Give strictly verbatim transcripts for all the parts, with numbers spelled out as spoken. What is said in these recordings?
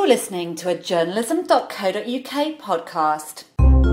You're listening to a journalism dot co dot U K podcast.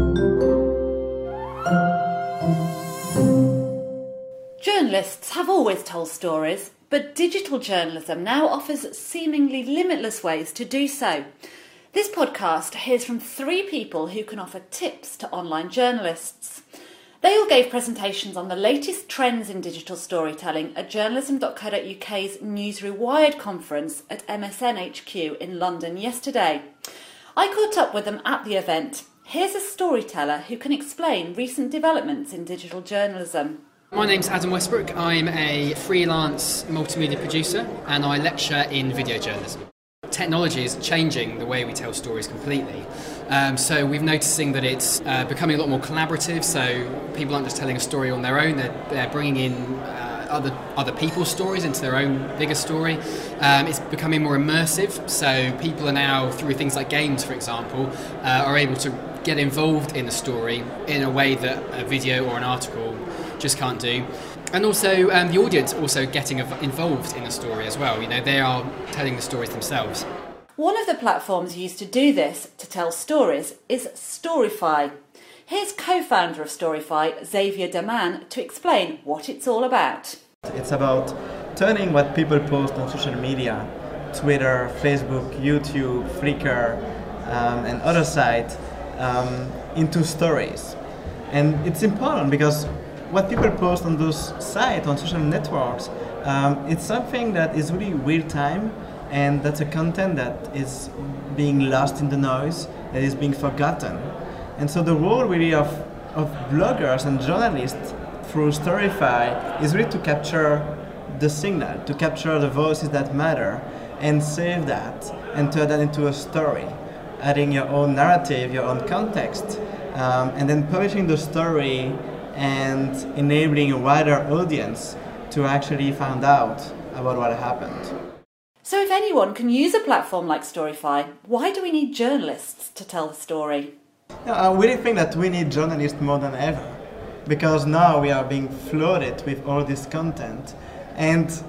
Journalists have always told stories, but digital journalism now offers seemingly limitless ways to do so. This podcast hears from three people who can offer tips to online journalists. They all gave presentations on the latest trends in digital storytelling at journalism dot co dot U K's News Rewired conference at M S N H Q in London yesterday. I caught up with them at the event. Here's a storyteller who can explain recent developments in digital journalism. My name's Adam Westbrook. I'm a freelance multimedia producer and I lecture in video journalism. Technology is changing the way we tell stories completely. Um, so we're noticing that it's uh, becoming a lot more collaborative, so people aren't just telling a story on their own, they're, they're bringing in uh, other other people's stories into their own bigger story. Um, it's becoming more immersive, so people are now, through things like games for example, uh, are able to get involved in the story in a way that a video or an article just can't do. And also um, the audience also getting involved in the story as well. You know, they are telling the stories themselves. One of the platforms used to do this, to tell stories, is Storify. Here's co-founder of Storify, Xavier Daman, to explain what it's all about. It's about turning what people post on social media, Twitter, Facebook, YouTube, Flickr, um, and other sites, um, into stories. And it's important because what people post on those sites, on social networks, um, it's something that is really real time, and that's a content that is being lost in the noise, that is being forgotten. And so the role really of, of bloggers and journalists through Storify is really to capture the signal, to capture the voices that matter, and save that, and turn that into a story, adding your own narrative, your own context, um, and then publishing the story and enabling a wider audience to actually find out about what happened. So if anyone can use a platform like Storify, why do we need journalists to tell the story? Yeah, I really think that we need journalists more than ever, because now we are being flooded with all this content, and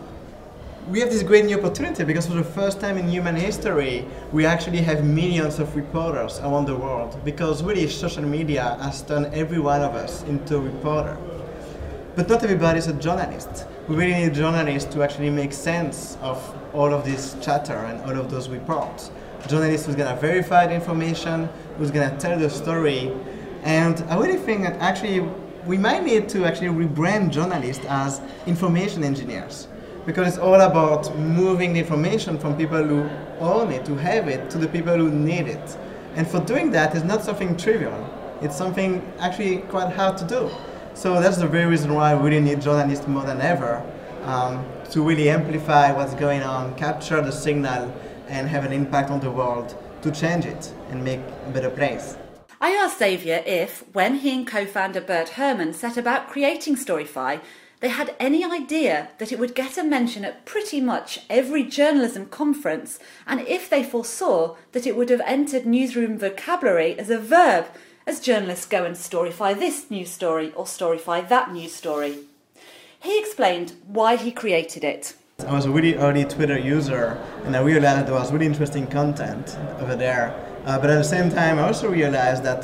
we have this great new opportunity because for the first time in human history we actually have millions of reporters around the world, because really social media has turned every one of us into a reporter. But not everybody is a journalist. We really need journalists to actually make sense of all of this chatter and all of those reports. Journalists who's going to verify the information, who's going to tell the story. And I really think that actually we might need to actually rebrand journalists as information engineers, because it's all about moving the information from people who own it, who have it, to the people who need it. And for doing that, it's not something trivial. It's something actually quite hard to do. So that's the very reason why we really need journalists more than ever, um, to really amplify what's going on, capture the signal, and have an impact on the world to change it and make a better place. I asked Xavier if, when he and co-founder Bert Herman set about creating Storify, they had any idea that it would get a mention at pretty much every journalism conference, and if they foresaw that it would have entered newsroom vocabulary as a verb, as journalists go and storify this news story or storify that news story. He explained why he created it. I was a really early Twitter user, and I realized there was really interesting content over there. Uh, but at the same time, I also realized that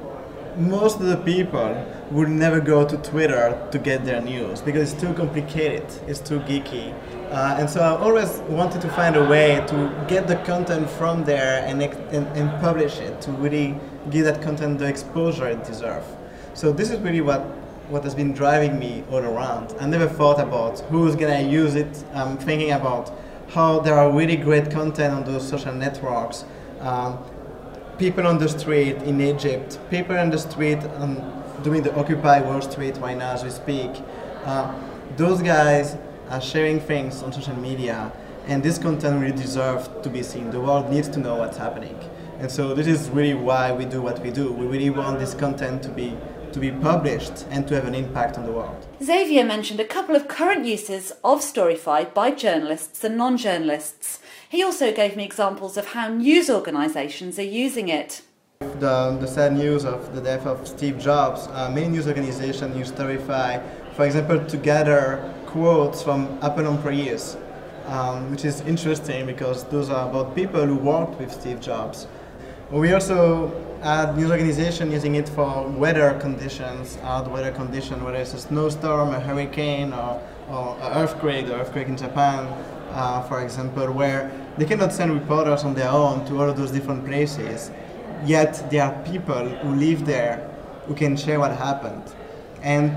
most of the people would never go to Twitter to get their news because it's too complicated, it's too geeky. Uh, and so I always wanted to find a way to get the content from there and, and, and publish it, to really give that content the exposure it deserves. So this is really what, what has been driving me all around. I never thought about who's going to use it. I'm thinking about how there are really great content on those social networks. Um, people on the street in Egypt, people on the street um, doing the Occupy Wall Street right now as we speak. Uh, those guys are sharing things on social media, and this content really deserves to be seen. The world needs to know what's happening. And so this is really why we do what we do. We really want this content to be to be published and to have an impact on the world. Xavier mentioned a couple of current uses of Storify by journalists and non-journalists. He also gave me examples of how news organisations are using it. The, the sad news of the death of Steve Jobs, uh, many news organizations use Storify, for example, to gather quotes from Apple employees um, which is interesting because those are about people who worked with Steve Jobs. We also had news organization using it for weather conditions, hard weather condition, whether it's a snowstorm, a hurricane, or, or an earthquake, the earthquake in Japan, uh, for example, where they cannot send reporters on their own to all of those different places. Yet there are people who live there who can share what happened. And,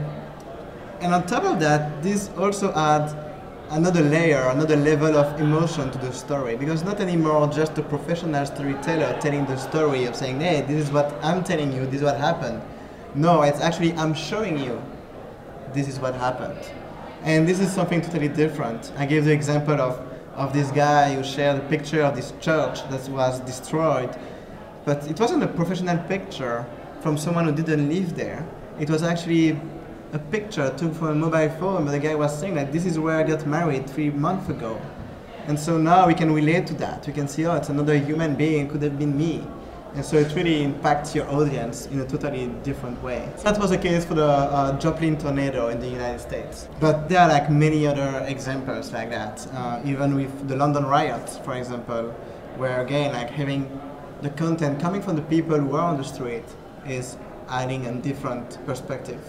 and on top of that, this also adds another layer, another level of emotion to the story, because not anymore just a professional storyteller telling the story of saying, hey, this is what I'm telling you, this is what happened. No, it's actually I'm showing you this is what happened. And this is something totally different. I gave the example of, of this guy who shared a picture of this church that was destroyed, but it wasn't a professional picture from someone who didn't live there. It was actually a picture took from a mobile phone, but the guy was saying that this is where I got married three months ago. And so now we can relate to that. We can see, oh, it's another human being, could have been me. And so it really impacts your audience in a totally different way. That was the case for the uh, Joplin tornado in the United States. But there are like many other examples like that. Uh, even with the London riots, for example, where again, like having the content coming from the people who are on the street is adding a different perspective.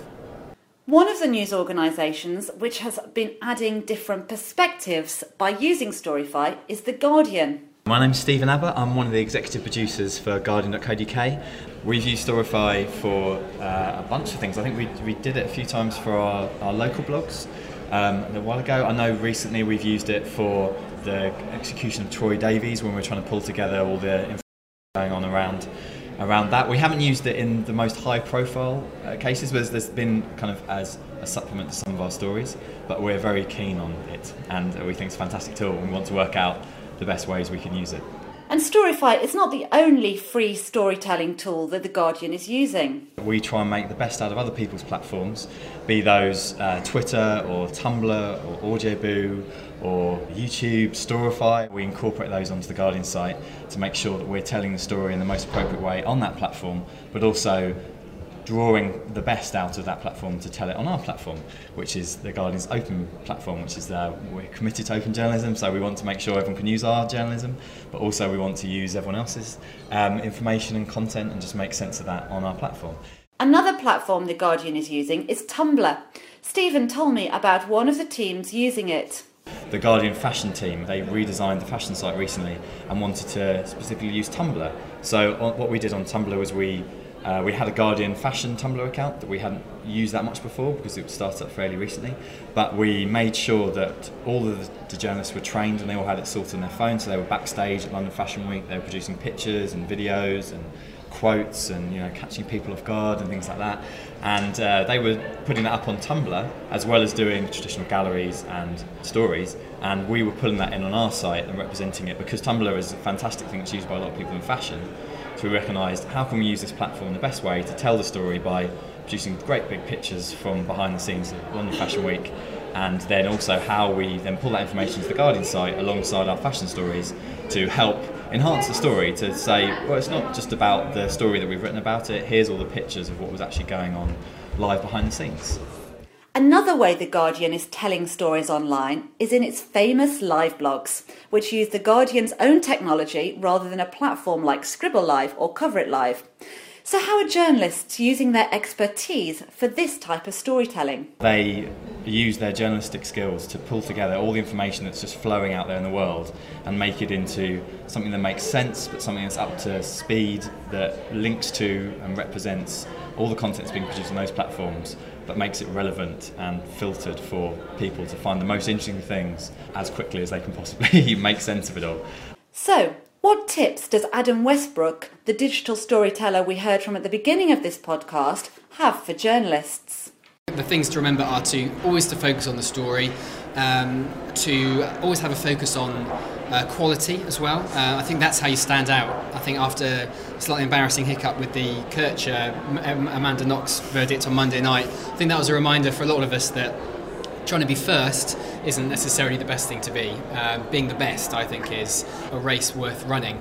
One of the news organisations which has been adding different perspectives by using Storify is The Guardian. My name's Stephen Abbott, I'm one of the executive producers for Guardian dot co dot U K. We've used Storify for uh, a bunch of things. I think we, we did it a few times for our, our local blogs um, a while ago. I know recently we've used it for the execution of Troy Davies when we're trying to pull together all the information going on around around that. We haven't used it in the most high profile uh, cases, but there's been kind of as a supplement to some of our stories, but we're very keen on it and we think it's a fantastic tool and we want to work out the best ways we can use it. And Storify is not the only free storytelling tool that The Guardian is using. We try and make the best out of other people's platforms, be those uh, Twitter or Tumblr or Audioboo or YouTube, Storify. We incorporate those onto the Guardian site to make sure that we're telling the story in the most appropriate way on that platform, but also drawing the best out of that platform to tell it on our platform, which is the Guardian's open platform, which is uh, we're committed to open journalism, so we want to make sure everyone can use our journalism, but also we want to use everyone else's um, information and content and just make sense of that on our platform. Another platform The Guardian is using is Tumblr. Stephen told me about one of the teams using it. The Guardian fashion team, they redesigned the fashion site recently and wanted to specifically use Tumblr. So on, what we did on Tumblr was we Uh, we had a Guardian fashion Tumblr account that we hadn't used that much before because it started up fairly recently, but we made sure that all of the, the journalists were trained and they all had it sorted on their phone, so they were backstage at London Fashion Week, they were producing pictures and videos and quotes and, you know, catching people off guard and things like that, and uh, they were putting that up on Tumblr as well as doing traditional galleries and stories, and we were pulling that in on our site and representing it because Tumblr is a fantastic thing that's used by a lot of people in fashion. So we recognised how can we use this platform the best way to tell the story by producing great big pictures from behind the scenes of London Fashion Week, and then also how we then pull that information to the Guardian site alongside our fashion stories to help enhance the story, to say, well, it's not just about the story that we've written about it, here's all the pictures of what was actually going on live behind the scenes. Another way The Guardian is telling stories online is in its famous live blogs, which use The Guardian's own technology rather than a platform like Scribble Live or Cover It Live. So how are journalists using their expertise for this type of storytelling? They use their journalistic skills to pull together all the information that's just flowing out there in the world and make it into something that makes sense, but something that's up to speed, that links to and represents all the content that's being produced on those platforms, but makes it relevant and filtered for people to find the most interesting things as quickly as they can possibly make sense of it all. So, what tips does Adam Westbrook, the digital storyteller we heard from at the beginning of this podcast, have for journalists? The things to remember are to always to focus on the story, um, to always have a focus on uh, quality as well. Uh, I think that's how you stand out. I think after a slightly embarrassing hiccup with the Kircher Amanda Knox verdict on Monday night, I think that was a reminder for a lot of us that trying to be first isn't necessarily the best thing to be. Um, being the best, I think, is a race worth running. That's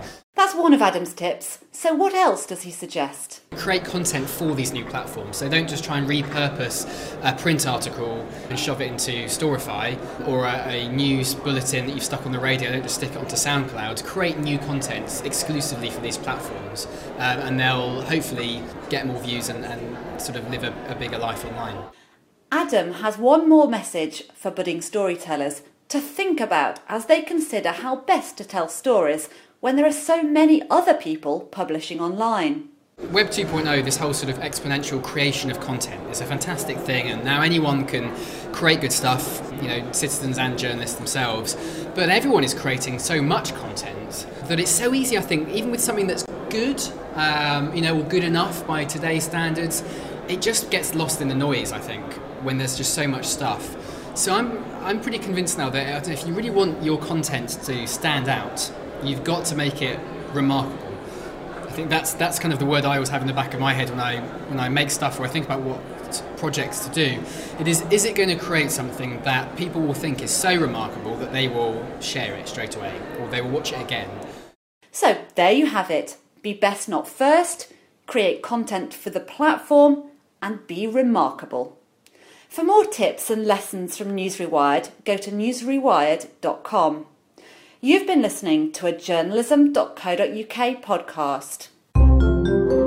That's one of Adam's tips. So what else does he suggest? Create content for these new platforms. So don't just try and repurpose a print article and shove it into Storify, or a, a news bulletin that you've stuck on the radio. Don't just stick it onto SoundCloud. Create new content exclusively for these platforms, um, and they'll hopefully get more views and, and sort of live a, a bigger life online. Adam has one more message for budding storytellers to think about as they consider how best to tell stories when there are so many other people publishing online. Web two point oh, this whole sort of exponential creation of content, is a fantastic thing, and now anyone can create good stuff, you know, citizens and journalists themselves, but everyone is creating so much content that it's so easy, I think, even with something that's good, um, you know, or good enough by today's standards, it just gets lost in the noise, I think, when there's just so much stuff. So I'm I'm pretty convinced now that if you really want your content to stand out, you've got to make it remarkable. I think that's that's kind of the word I always have in the back of my head when I when I make stuff or I think about what projects to do. It is is it going to create something that people will think is so remarkable that they will share it straight away, or they will watch it again. So there you have it. Be best not first, create content for the platform, and be remarkable. For more tips and lessons from News Rewired, go to news rewired dot com. You've been listening to a journalism dot co dot uk podcast.